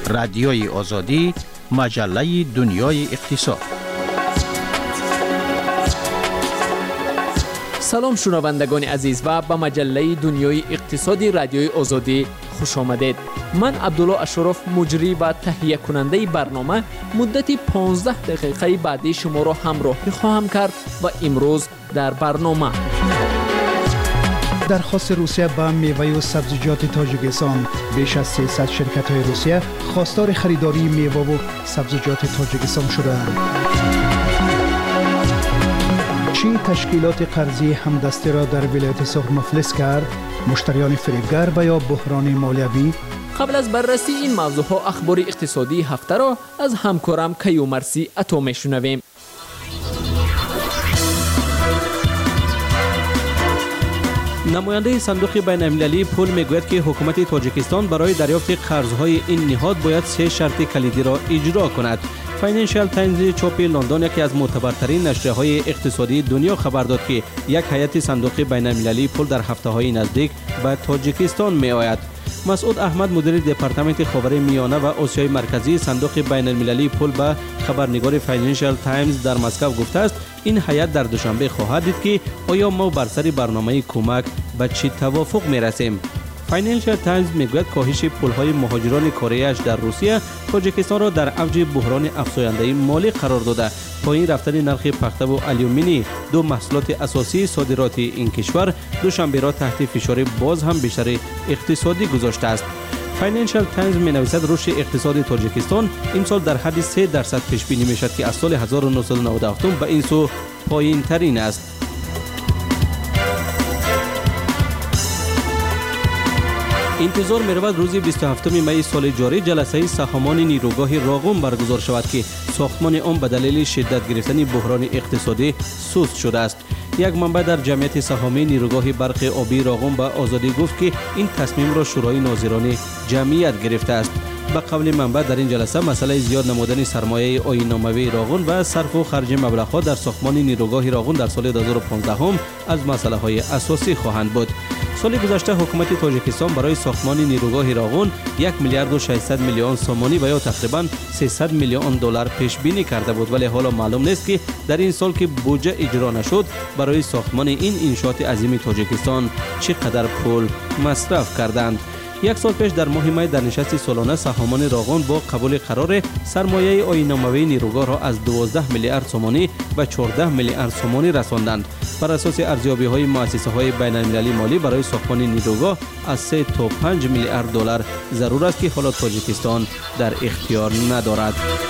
رادیوی آزادی، مجله دنیای اقتصاد. سلام شنوندگان عزیز و به مجله دنیای اقتصادی رادیوی آزادی خوش آمدید. من عبدالله اشرف مجری و تهیه کننده برنامه مدت 15 دقیقه بعدی شما را همراهی خواهم کرد و امروز در برنامه درخواست روسیه به میوه و سبزیجات تاجیکستان. بیش از 300 شرکت‌های روسیه خواستار خریداری میوه و سبزیجات تاجیکستان شدند. چین تشکیلات قرضی همدستی را در ولایت سوخت مفلس کرد. مشتریان فریبگر و یا بحران مالیوی. قبل از بررسی این موضوعها اخبار اقتصادی هفته را از همکارم کیومرثی عطا میشنویم. نماینده صندوق بین المللی پول میگوید که حکومت تاجیکستان برای دریافت قرضهای این نهاد باید 3 شرط کلیدی را اجرا کند. فاینانشال تایمز چاپ لندن یکی از معتبرترین نشریه‌های اقتصادی دنیا خبر داد که یک هیئت صندوق بین المللی پول در هفته‌های نزدیک به تاجیکستان می‌آید. مسعود احمد مدیر دپارتمنت خاورمیانه و آسیای مرکزی صندوق بین المللی پول به خبرنگار فاینانشال تایمز در مسکو گفته است این هیئت در دوشنبه خواهد دید که آیا ما بر سر برنامه کمک به چه توافق می‌رسیم. فاینانشال تایمز میگوید کاهش پول‌های مهاجران کره در روسیه تاجیکستان را در اوج بحران افزاینده مالی قرار داده. پایین رفتن نرخ پخته و آلومینی، دو محصولات اساسی صادرات این کشور، دوشنبه را تحت فشار باز هم بیشتر اقتصادی گذاشته است. فاینانشال تایمز می‌نویسد رشد اقتصاد تاجیکستان امسال در حد 3% پیش بینی می‌شود که از سال 1997 به این سو پایین‌ترین است. انتظار می‌رود روز 27 می سال جاری جلسه سهامان نیروگاه راغون برگزار شود که ساختمان آن به دلیل شدت گرفتن بحران اقتصادی سست شده است. یک منبع در جمعیت سهامی نیروگاه برق آبی راغون به آزادی گفت که این تصمیم را شورای ناظران جمعیت گرفته است. به قول منبع در این جلسه مسئله زیاد نمودن سرمایه آیین‌ناموی راغون و صرف و خرج مبلغ‌ها در ساختمان نیروگاه راغون در سال 2015 هم از مسائل اساسی خواهند بود. سال گذشته حکومت تاجیکستان برای ساختمان نیروگاه راغون 1 میلیارد و 600 میلیون سومانی و یا تقریباً 300 میلیون دلار پیش بینی کرده بود، ولی حالا معلوم نیست که در این سال که بودجه اجرا نشد برای ساختمان این انشاءات عظیم تاجیکستان چقدر پول مصرف کردند. یک سال پیش در ماه می در نشست سالانه سهامان راغون با قبول قرار سرمایه آیین‌ناموی نیروگاه را از 12 میلیارد سومانی و 14 میلیارد سومانی رساندند. بر اساس ارزیابی‌های مؤسسه‌های بین‌المللی مالی برای ساختمان نیروگاه از 3 تا 5 میلیارد دلار ضرور است که حالا تاجیکستان در اختیار ندارد.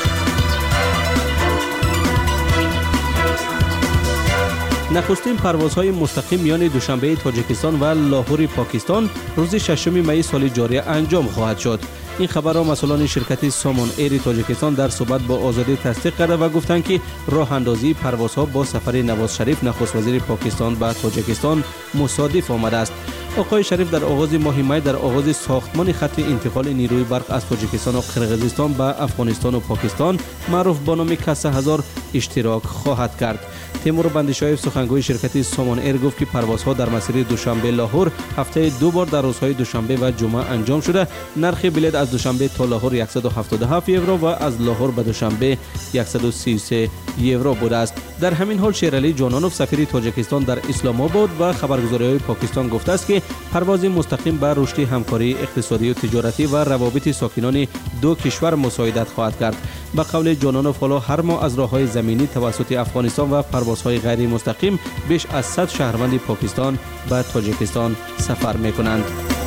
نخستین پروازهای مستقیم میان دوشنبه تاجیکستان و لاهور پاکستان روز 6 می سال جاری انجام خواهد شد. این خبر را مسئولان شرکت سامون ایر تاجیکستان در صحبت با آزادی تصدیق کرده و گفتند که راه اندازی پروازها با سفر نواز شریف نخست وزیر پاکستان به تاجیکستان مصادف آمده است. آقای شریف در آغاز ماه می در آغاز ساختمان خط انتقال نیروی برق از تاجیکستان و قرقیزستان به افغانستان و پاکستان معروف به نام کسه هزار اشتراک خواهد کرد. تیمور بندیشایف سخنگوی شرکت سامون ایر گفت که پروازها در مسیر دوشنبه لاهور هفته 2 بار در روزهای دوشنبه و جمعه انجام شده. نرخ بلیط از دوشنبه تا لاهور 177 یورو و از لاهور به دوشنبه 133 یورو بوده است. در همین حال شیرعلی جانانوف سفیر تاجیکستان در اسلام آباد و خبرگزاری‌های پاکستان گفته است که پرواز مستقیم بر رشد همکاری اقتصادی و تجارتی و روابط ساکنان دو کشور مساعدت خواهد کرد. به قول جانانوف حالا هر ماه از راه‌های زمینی توسط افغانستان و پروازهای غیر مستقیم بیش از 100 شهروند پاکستان به تاجیکستان سفر می‌کنند.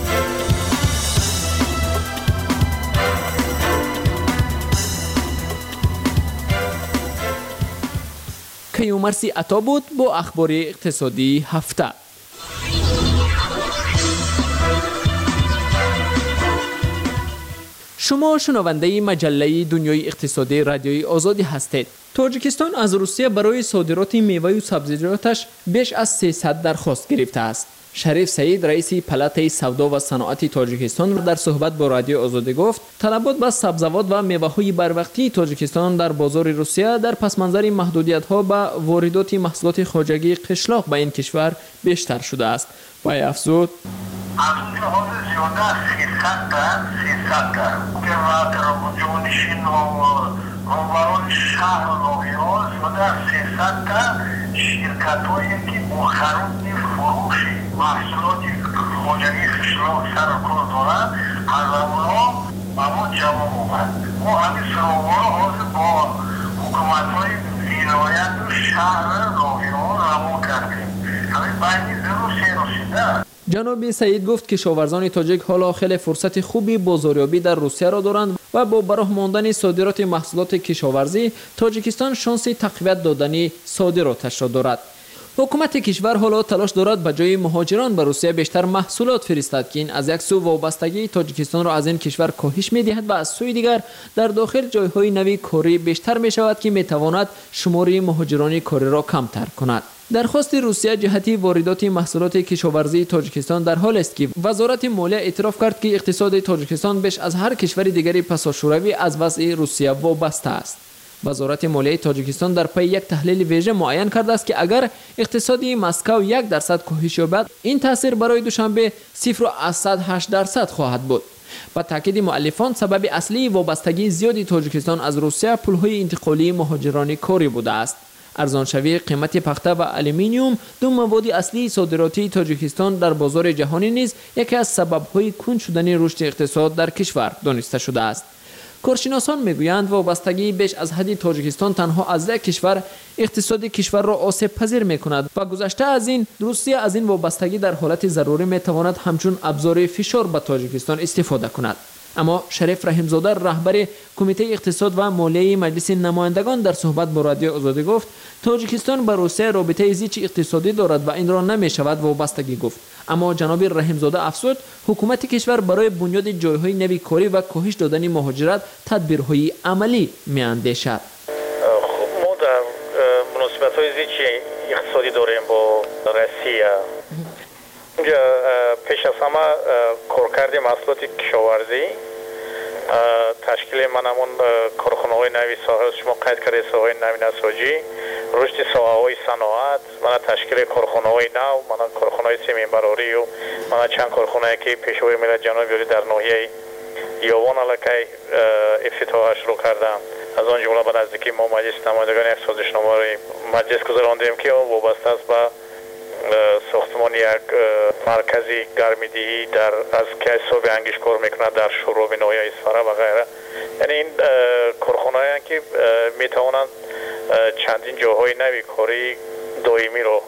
کیومرثی عطا بود با اخبار اقتصادی هفته. شما شنونده مجله دنیای اقتصادی رادیوی آزادی هستید. تاجیکستان از روسیه برای صادرات میوه و سبزیجاتش بیش از 300 درخواست گرفته است. شریف سعید رئیس پلات سودا و صنعت تاجیکستان در صحبت با رادیو آزادی گفت طلبات به سبزیجات و میوه‌های بروقتی تاجیکستان در بازار روسیه در پس منظر محدودیت‌ها به واردات محصولات خارجی قشلاق به این کشور بیشتر شده است. و افزود از اون لحاظ زیاده 300 300 تا که جانشین و روبران شهر نویاز و در 300 تا شرکت هایی که با خرید فروش محصولات خوجگی خشلاق سر کار دارن از اونا اما جواب اومد. ما همین سراغ حاضر با حکومت های ولایت و شهر نویاز روان کردیم. همین بینی روسیه رسیده. جناب سعید گفت که کشاورزان تاجیک حالا خیلی فرصت خوبی بازاریابی در روسیه را دارند و با براه ماندن صادرات محصولات کشاورزی تاجیکستان شانس تقویت دادن صادراتش را دارد. حکومت کشور حالا تلاش دارد به جای مهاجران به روسیه بیشتر محصولات فرستد که این از یک سو وابستگی تاجیکستان را از این کشور کاهش می‌دهد و از سوی دیگر در داخل جای‌های نوی کاری بیشتر می‌شود که می‌تواند شمار مهاجران کاری را کمتر کند. درخواست روسیه جهتی واردات محصولات کشاورزی تاجیکستان در حال است که وزارت مالیه اعتراف کرد که اقتصاد تاجیکستان بیش از هر کشور دیگری پساشوروی از وضع روسیه وابسته است. وزارت مالیه تاجیکستان در پی یک تحلیل ویژه معین کرده است که اگر اقتصادی مسکو 1% کاهش یابد این تاثیر برای دوشنبه 0.8% خواهد بود. با تاکید مؤلفان سبب اصلی وابستگی زیادی تاجیکستان از روسیه پولهای انتقالی مهاجران کاری بوده است. ارزانشوی قیمت پخته و آلومینیوم دو مواد اصلی صادراتی تاجیکستان در بازار جهانی نیز یکی از سبب‌های کند شدن رشد اقتصاد در کشور دانسته شده است. کارشناسان میگویند وابستگی بیش از حد تاجیکستان تنها از یک کشور اقتصاد کشور را آسیب پذیر می‌کند و گذشته از این روسیه از این وابستگی در حالت ضروری می‌تواند همچون ابزار فشار به تاجیکستان استفاده کند. اما شریف رحیم‌زاده رهبر کمیته اقتصاد و مالیه مجلس نمایندگان در صحبت با رادیو آزادی گفت تاجیکستان با روسیه رابطه زیچ اقتصادی دارد و این را نمی‌شود وابستگی گفت. اما جناب رحیم‌زاده افزود حکومت کشور برای بنیاد جای‌های نوی کاری و کاهش دادن مهاجرت تدبیرهای عملی می‌اندیشد. ما در مناسبت‌های زیچ اقتصادی داریم با روسیه. اینجا پیش از همه کارکرد محصولات کشاورزی تشکیل منمون کارخانه‌های نوی ساحل شما قید کرده ساحل نوی نساجی رشد ساحه‌های صنعت من تشکیل کارخانه‌های نو من کارخانه‌های سیمینبراری و من چند کارخانه که پیشوای ملت جنوبی در ناحیه یاوان علاقه افتتاحش رو کردم. از آن جمله به نزدیکی ما مجلس نمایندگان یک سازشنامه مجلس گذراندیم که وابسته است به ساختمان یک مرکزی گرمیدهی در از که حساب انگیش کار میکنه در شروع ناحیه اسفره و غیره. یعنی این کارخانه‌ای که میتوانند چندین جاهای نوی کاری دائمی رو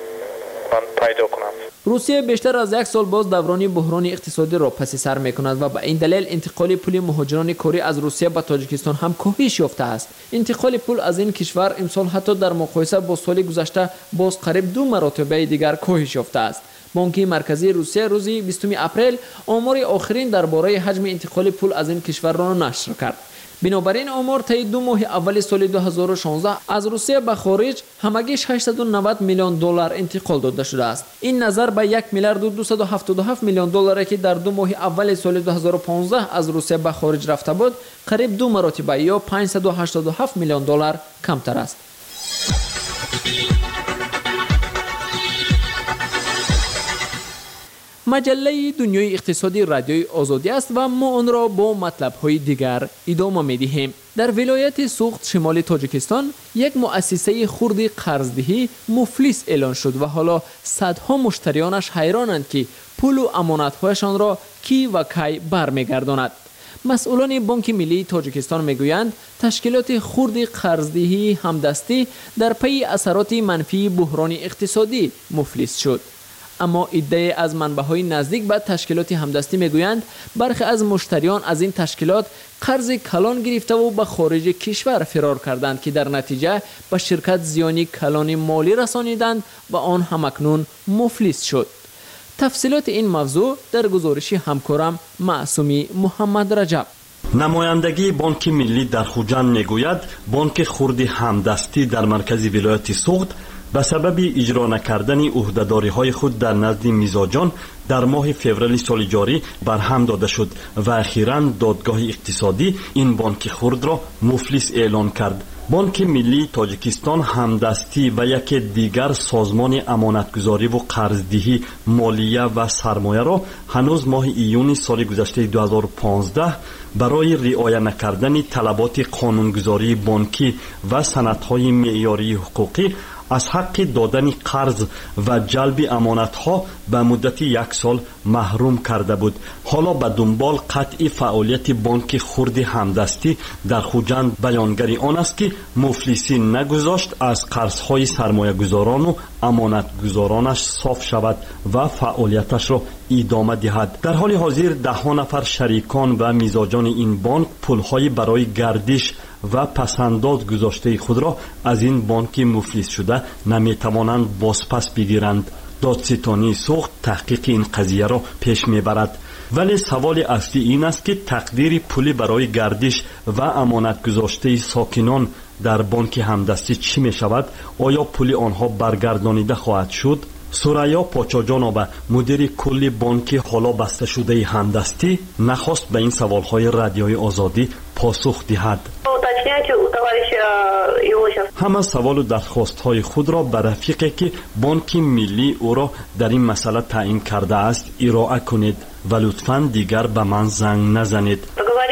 پیدا کنند. روسیه بیشتر از یک سال باز دوران بحران اقتصادی را پس سر می‌کند و به این دلیل انتقال پول مهاجران کاری از روسیه به تاجیکستان هم کاهش یافته است. انتقال پول از این کشور امسال حتی در مقایسه با سال گذشته باز قریب 2 مرتبه دیگر کاهش یافته است. بانک مرکزی روسیه روز 20 اپریل آمار آخرین درباره حجم انتقال پول از این کشور را نشر کرد. بنابراین آمار طی 2 ماه اول سال 2016 از روسیه به خارج همگی 690 میلیون دلار انتقال داده شده است. این نظر به 1 میلیارد و 277 میلیون دلاری که در 2 ماه اول سال 2015 از روسیه به خارج رفته بود، قریب 2 مرتبه یا 587 میلیون دلار کمتر است. مجله دنیای اقتصادی رادیوی آزادی است و ما آن را با مطلب‌های دیگر ادامه می‌دهیم. در ولایت سوخت شمال تاجیکستان یک مؤسسه خرد قرضدهی مفلس اعلان شد و حالا صدها مشتریانش حیرانند که پول و امانت‌هایشان را کی و کی برمیگرداند. مسئولان بانک ملی تاجیکستان میگویند تشکیلات خرد قرضدهی همدستی در پی اثرات منفی بحران اقتصادی مفلس شد. اما ایده از منبع‌های نزدیک به تشکیلات همدستی میگویند برخی از مشتریان از این تشکیلات قرض کلان گرفته و به خارج کشور فرار کردند که در نتیجه به شرکت زیانی کلان مالی رسانیدند و آن همکنون مفلس شد. تفصیلات این موضوع در گزارش همکارم معصومی محمد رجب. نمایندگی بانک ملی در خوجند میگوید بانک خرد همدستی در مرکز ولایت سوخت به سبب اجرا نکردن عهده‌داری‌های خود در نزد میزاجان در ماه فوریه سال جاری برهم داده شد و اخیراً دادگاه اقتصادی این بانک خرد را مفلس اعلان کرد. بانک ملی تاجیکستان همدستی و یک دیگر سازمان امانتگذاری و قرضدهی مالیه و سرمایه را هنوز ماه ایون سال گذشته 2015 برای رعایت نکردن طلبات قانونگذاری بانکی و سندهای معیاری حقوقی از حق دادن قرض و جلب امانتها به مدت 1 سال محروم کرده بود. حالا به دنبال قطع فعالیت بانک خرد همدستی در خوجند بیانگری آن است که مفلسی نگذاشت از قرضهای سرمایه گذاران و امانتگذارانش صاف شود و فعالیتش را ادامه دهد. در حال حاضر 10 نفر شریکان و میزاجان این بانک پولهای برای گردش و پسنداز گذاشته خود را از این بانک مفلس شده نمیتوانند بازپس بگیرند. دادستانی سوخت تحقیق این قضیه را پیش میبرد. ولی سوال اصلی این است که تقدیر پولی برای گردش و امانت گذاشته ساکنان در بانک همدستی چی می شود؟ آیا پول آنها برگردانیده خواهد شد؟ سوریا پاچاجانوبا مدیر کلی بانک حالا بسته شده همدستی نخواست به این سوالهای رادیوی آزادی پاسخ دهد. همه سوال و درخواست‌های خود را به رفیقی که بانک ملی او را در این مسئله تعیین کرده است ارائه کنید و لطفاً دیگر به من زنگ نزنید.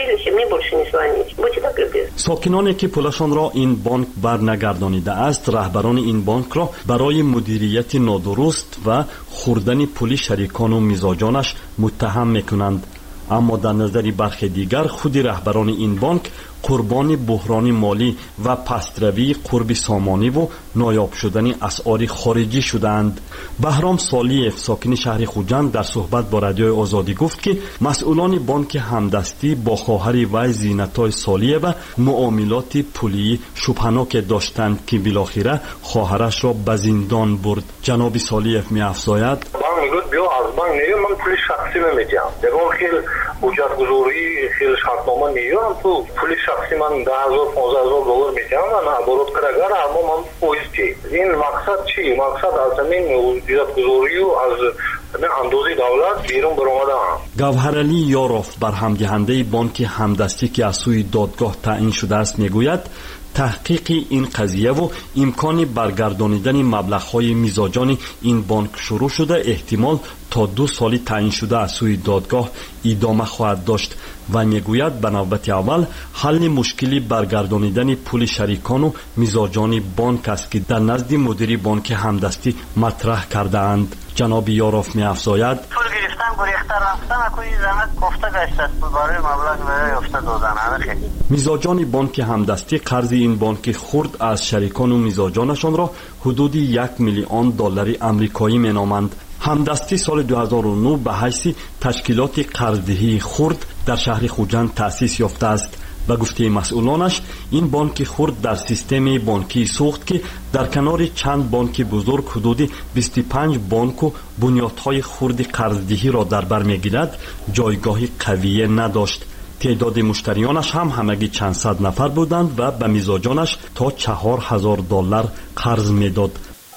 ساکنانی که پولشان را این بانک برنگردانیده است رهبران این بانک را برای مدیریت نادرست و خوردن پول شریکان و میزاجانش متهم میکنند. اما در نظر برخی دیگر خود رهبران این بانک قربان بحران مالی و پستروی قرب سامانی و نایاب شدن اسعار خارجی شدند. بهرام سالیف ساکن شهر خوجند در صحبت با رادیوی آزادی گفت که مسئولان بانک همدستی با خواهر وی زینتای سالیه و معاملات پولی شبهناک داشتند که بالاخره خواهرش را به زندان برد. جناب سالیف می افزاید میگفت بیا از بانک نیام من پول شخصی نمیدم. یکم خیلی اجرت گذاری خیلی شرطنامه نیام تو پول شخصی من 10,000 15,000 دلار میدم و نبرد کرگر اما من پویز چی این مقصد چی؟ مقصد از همین اجرت گذاری و از اندازه دولت بیرون برآمدن. گوهرعلی یاروف برهمدهنده بانک همدستی که از سوی دادگاه تعیین شده است میگوید تحقیق این قضیه و امکان برگردانیدن مبلغ‌های میزاجان این بانک شروع شده احتمال تا 2 سال تعیین شده از سوی دادگاه ادامه خواهد داشت و میگوید به نوبت اول حل مشکلی برگردانیدن پول شریکان و میزاجان بانک است که در نزد مدیر بانک همدستی مطرح کرده اند. جناب یاروف می افزاید پول گرفتن گریخته رفتن اکنی زمت گفته گشت است برای مبلغ برای افته دادن میزاجان بانک همدستی قرض این بانک خرد از شریکان و میزاجانشان را حدود 1 میلیون دلار آمریکایی می نامند. همدستی سال 2009 به حیث تشکیلات قرضدهی خرد در شهر خوجند تأسیس یافته است. به گفته مسئولانش این بانک خرد در سیستم بانکی سوخت که در کنار چند بانک بزرگ حدود 25 بانک و بنیادهای خرد قرضدهی را در بر میگیرد جایگاه قوی نداشت. تعداد مشتریانش هم همگی چند صد نفر بودند و به میزاجانش تا 4,000 دلار قرض میداد.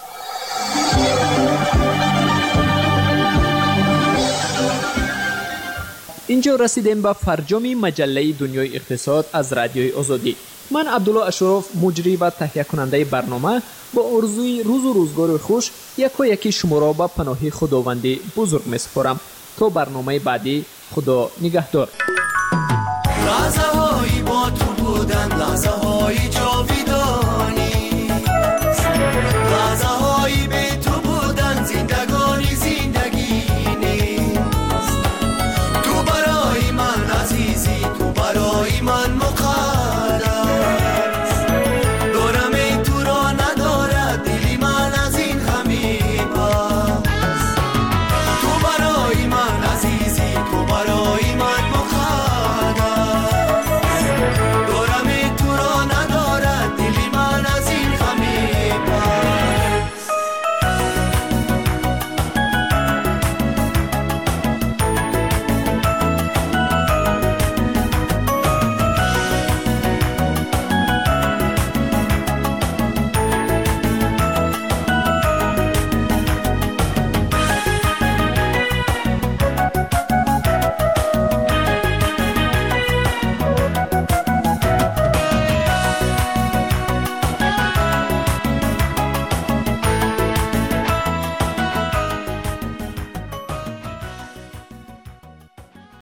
اینجا رسیدیم به فرجام مجله دنیای اقتصاد از رادیوی آزادی. من عبدالله اشرف مجری و تهیه کننده برنامه با آرزوی روز و روزگار خوش یکی شما را به پناه خداوند بزرگ می‌سپارم. تا برنامه بعدی خدا نگهدار. لحظه‌هایی با تو بودن، لحظه